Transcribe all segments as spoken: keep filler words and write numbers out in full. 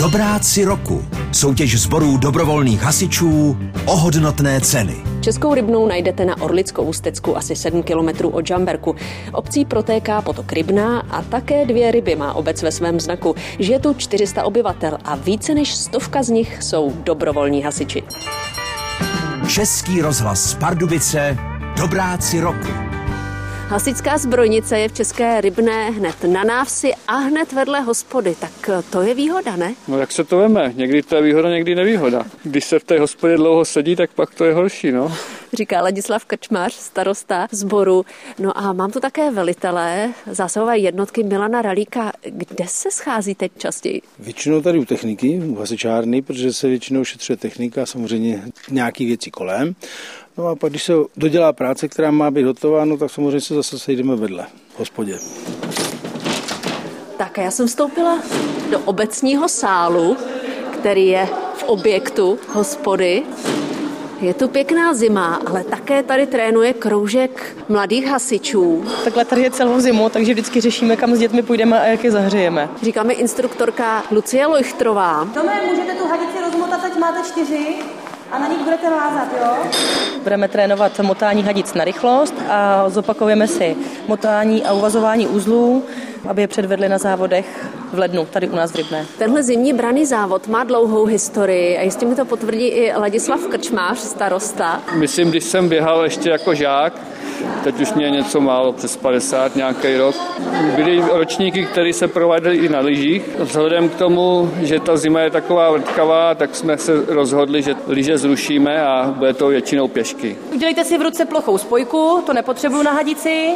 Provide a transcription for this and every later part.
Dobráci roku. Soutěž sborů dobrovolných hasičů o hodnotné ceny. Českou Rybnou najdete na Orlicko-Ústecku asi sedm kilometrů od Žamberku. Obcí protéká potok Rybná a také dvě ryby má obec ve svém znaku. Žije tu čtyři sta obyvatel a více než stovka z nich jsou dobrovolní hasiči. Český rozhlas Pardubice. Dobráci roku. Hasičská zbrojnice je v České Rybné hned na návsi a hned vedle hospody. Tak to je výhoda, ne? No jak se to veme? Někdy to je výhoda, někdy nevýhoda. Když se v té hospodě dlouho sedí, tak pak to je horší, no. Říká Ladislav Krčmář, starosta sboru. No a mám tu také velitele zásahové jednotky Milana Ralíka. Kde se scházíte častěji? Většinou tady u techniky, u hasičárny, protože se většinou šetřuje technika a samozřejmě nějaký věci kolem. No a pak, když se dodělá práce, která má být hotová, no tak samozřejmě se zase sejdeme vedle v hospodě. Tak já jsem vstoupila do obecního sálu, který je v objektu hospody. Je tu pěkná zima, ale také tady trénuje kroužek mladých hasičů. Takhle tady je celou zimu, takže vždycky řešíme, kam s dětmi půjdeme a jak je zahřejeme. Říká mi instruktorka Lucie Lojchtrová. Tome, můžete tu hadici rozmotat, ať máte čtyři a na nich budete lázat, jo? Budeme trénovat motání hadic na rychlost a zopakujeme si motání a uvazování uzlů, aby je předvedli na závodech v lednu, tady u nás v Rybné. Tenhle zimní branný závod má dlouhou historii a jistě mi to potvrdí i Ladislav Krčmář, starosta. Myslím, když jsem běhal ještě jako žák, teď už mě něco málo přes padesát, nějaký rok. Byly ročníky, které se prováděly i na lyžích. Vzhledem k tomu, že ta zima je taková vrtkavá, tak jsme se rozhodli, že lyže zrušíme a bude to většinou pěšky. Udělejte si v ruce plochou spojku, to nepotřebuju na hadici.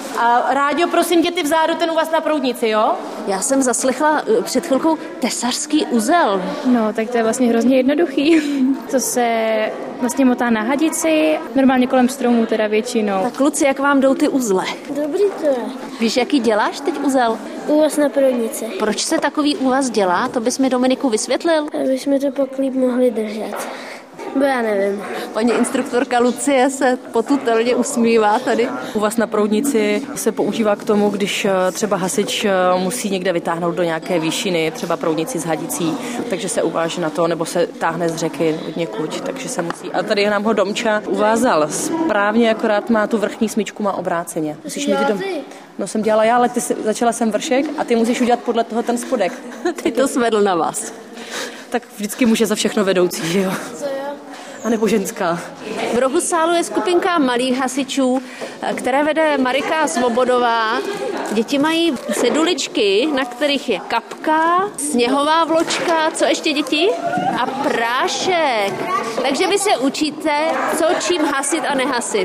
A Ráďo, prosím tě, ty vzadu, ten u vás na proudnici, jo? Já jsem zaslechla před chvilkou tesařský uzel. No, tak to je vlastně hrozně jednoduchý. To se vlastně motá na hadici, normálně kolem stromů teda většinou. Tak kluci, jak vám jdou ty uzle? Dobrý to je. Víš, jaký děláš teď uzel? Úvaz na proudnici. Proč se takový úvaz dělá? To bys mi, Dominiku, vysvětlil? Aby jsme to pak líp mohli držet. Bo já nevím. Paní instruktorka Lucie se potutelně usmívá tady. Úvaz na proudnici se používá k tomu, když třeba hasič musí někde vytáhnout do nějaké výšiny, třeba proudnici s hadicí, takže se uváže na to, nebo se táhne z řeky od někud, takže se musí. A tady nám ho Domča uvázal správně, akorát má tu vrchní smyčku, má obráceně. Musíš mít dom... No jsem dělala já, ale ty jsi, začala jsem vršek a ty musíš udělat podle toho ten spodek. Ty to svedl na vás. Tak vždycky může za všechno vedoucí, že jo? A nebo ženská. V rohu sálu je skupinka malých hasičů, které vede Marika Svobodová. Děti mají seduličky, na kterých je kapka, sněhová vločka, co ještě děti? A prášek. Takže vy se učíte, co čím hasit a nehasit.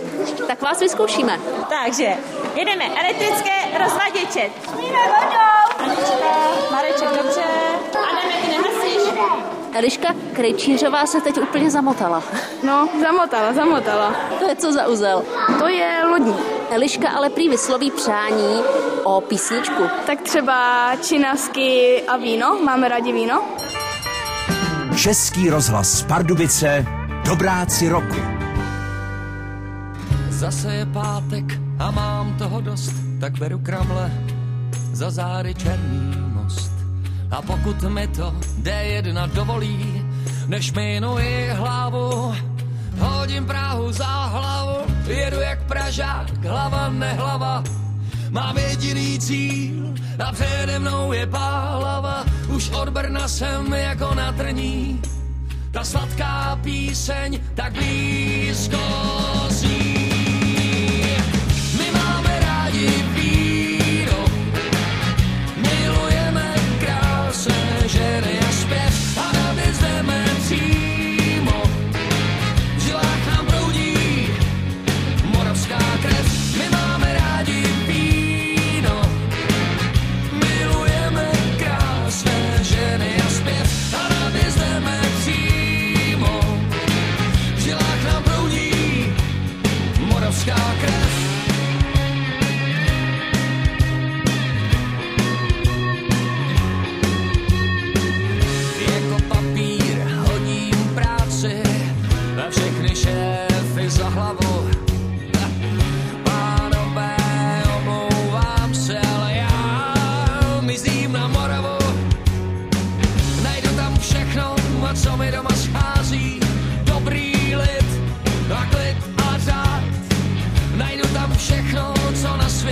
Tak vás vyzkoušíme. Takže jedeme elektrické rozvaděče. Smíme vodou. Mareček, dobře. Adame, ty nehasíš? Eliška Krejčířová se teď úplně zamotala. No, zamotala, zamotala. To je co za uzel? To je lodní. Eliška ale prý vysloví přání o písničku. Tak třeba činasky a víno. Máme rádi víno. Český rozhlas Pardubice. Dobráci roku. Zase je pátek a mám toho dost, tak beru kramle za zády černý most. A pokud mi to dé jedna dovolí, než minuji hlavu, hodím Prahu za hlavu, jedu jak Pražák, hlava nehlava. Mám jediný cíl a přede mnou je Pálava, už od Brna jsem jako na trní. Ta sladká píseň tak blízko zní. My máme rádi víno, milujeme krásné ženy a zpěv a na věc jdeme přímo. V žilách nám proudí moravská krev. My máme rádi víno, milujeme krásné ženy a zpěv a na věc jdeme přímo. V žilách nám proudí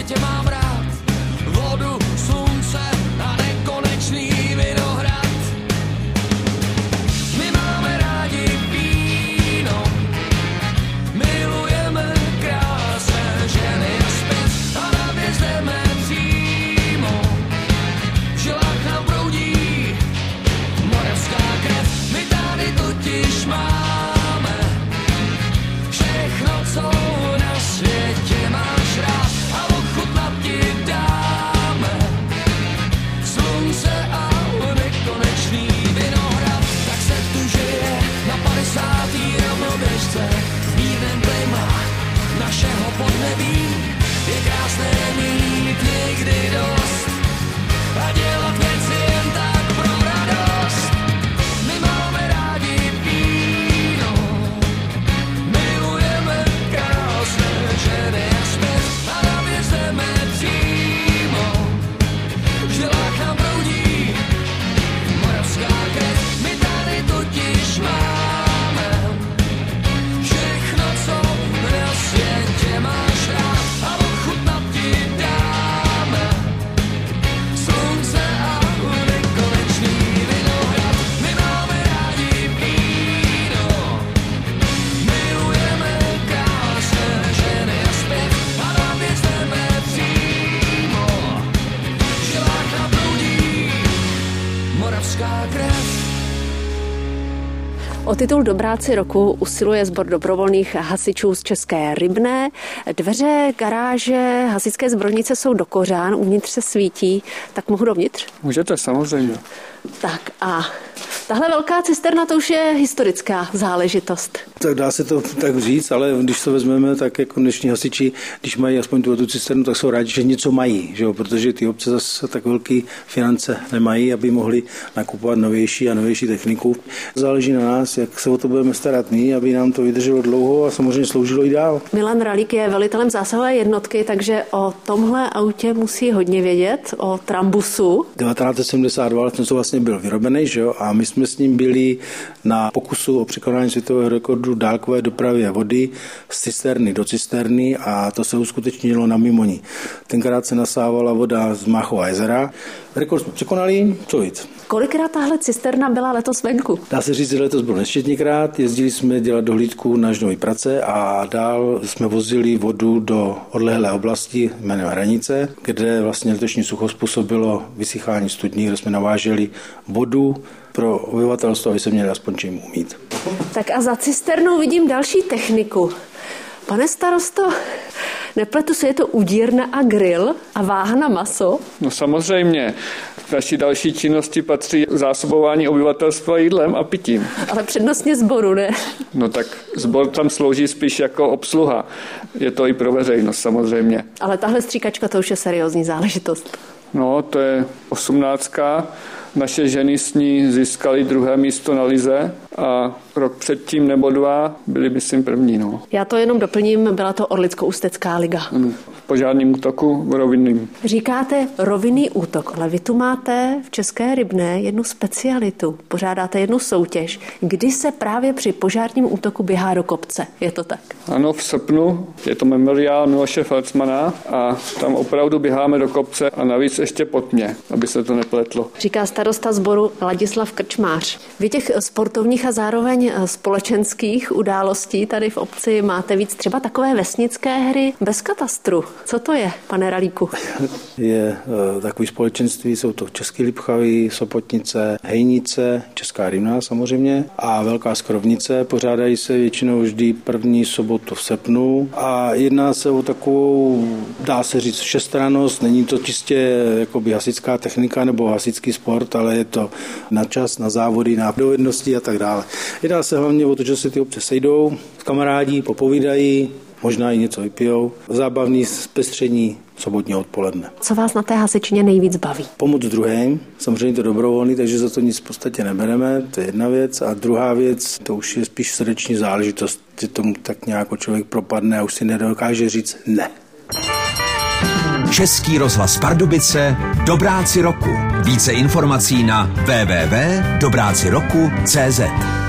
světě mám rád vodu, slunce a nekonečný vinohrad. My máme rádi víno, milujeme krásné ženy a zpěv a navězdeme přímo. V žilách nám proudí moravská krev, my tady totiž máme všechno, co na světě máš rád a ochutnat ti dáme slunce a nekonečný vinohrad. Tak se tu žije na padesátý rovnoběžce v mírném klima našeho podnebí. Je krásné mít někdy dost a dělat věci jen tak pro radost. My máme rádi víno, milujeme krásné ženy a zpěv a navězdeme přímo. V žilách nám proudí moravská krev, my tady totiž máme všechno, co na světě máš rád a ochutnat ti dáme slunce a nekonečný vinohrad. My máme rádi víno, milujeme krásné ženy a zpěv a navězdeme přímo. V žilách nám proudí moravská krev. O titul Dobráci roku usiluje sbor dobrovolných hasičů z České Rybné. Dveře garáže hasičské zbrojnice jsou do kořán, uvnitř se svítí. Tak mohu dovnitř? Můžete, samozřejmě. Tak a tahle velká cisterna, to už je historická záležitost. Tak dá se to tak říct, ale když to vezmeme, tak jako dnešní hasiči, když mají aspoň tu, tu cisternu, tak jsou rádi, že něco mají, že jo? Protože ty obce zase tak velké finance nemají, aby mohli nakupovat novější a novější techniku. Záleží na nás, jak se o to budeme starat my, aby nám to vydrželo dlouho a samozřejmě sloužilo i dál. Milan Ralík je velitelem zásahové jednotky, takže o tomhle autě musí hodně vědět, o Trambusu. devatenáct set sedmdesát dva ten vlastně byl vyrobený, že jo? A my jsme s ním byli na pokusu o překonání světového rekordu dálkové dopravy vody z cisterny do cisterny a to se uskutečnilo na Mimoní. Tenkrát se nasávala voda z Máchova jezera. Rekord jsme překonali, co víc. Kolikrát tahle cisterna byla letos venku? Dá se říct, že letos bylo nesčetněkrát. Jezdili jsme dělat dohlídku na Žnový Prace a dál jsme vozili vodu do odlehlé oblasti jménem Hranice, kde vlastně letošní sucho způsobilo vysychání studní, kde jsme naváželi vodu pro obyvatelstvo, aby se měli aspoň čím umít. Tak a za cisternou vidím další techniku. Pane starosto, nepletu se, je to udírna a grill a váha na maso? No samozřejmě. K naší další činnosti patří zásobování obyvatelstva jídlem a pitím. Ale přednostně sboru, ne? No tak sbor tam slouží spíš jako obsluha. Je to i pro veřejnost samozřejmě. Ale tahle stříkačka, to už je seriózní záležitost. No, to je osmnáctka. Naše ženy s ní získaly druhé místo na lize a rok předtím nebo dva byli, myslím, první. No. Já to jenom doplním, byla to Orlicko-Ústecká liga. V požárním útoku v rovinným. Říkáte rovinný útok, ale vy tu máte v České Rybné jednu specialitu. Pořádáte jednu soutěž, kdy se právě při požárním útoku běhá do kopce. Je to tak? Ano, v srpnu je to memoriál Miloše Felcmana a tam opravdu běháme do kopce a navíc ještě pod mě, aby se to nepletlo. Říká starosta sboru Ladislav Krčmář. Vy těch sportovních a zároveň společenských událostí tady v obci máte víc, třeba takové vesnické hry bez katastru. Co to je, pane Ralíku? Je uh, takový společenství, jsou to Český Lipchavy, Sopotnice, Hejnice, Česká Rybná samozřejmě a Velká Skrovnice. Pořádají se většinou vždy první sobotu v srpnu a jedná se o takovou, dá se říct, všestrannost. Není to čistě jakoby hasická technika nebo hasický sport, ale je to na čas, na závody, na dovednosti a tak dále. Jedná se hlavně o to, že se ty obce sejdou, kamarádi, popovídají, možná i něco vypijou. Zábavný zpestření sobotního odpoledne. Co vás na té hasičině nejvíc baví? Pomoc druhým, samozřejmě to dobrovolný, takže za to nic v podstatě nebereme, to je jedna věc. A druhá věc, to už je spíš srdeční záležitost, že tomu tak nějak člověk propadne a už si nedokáže říct ne. Český rozhlas Pardubice, Dobráci roku. Více informací na w w w tečka dobráci roku tečka cé zet.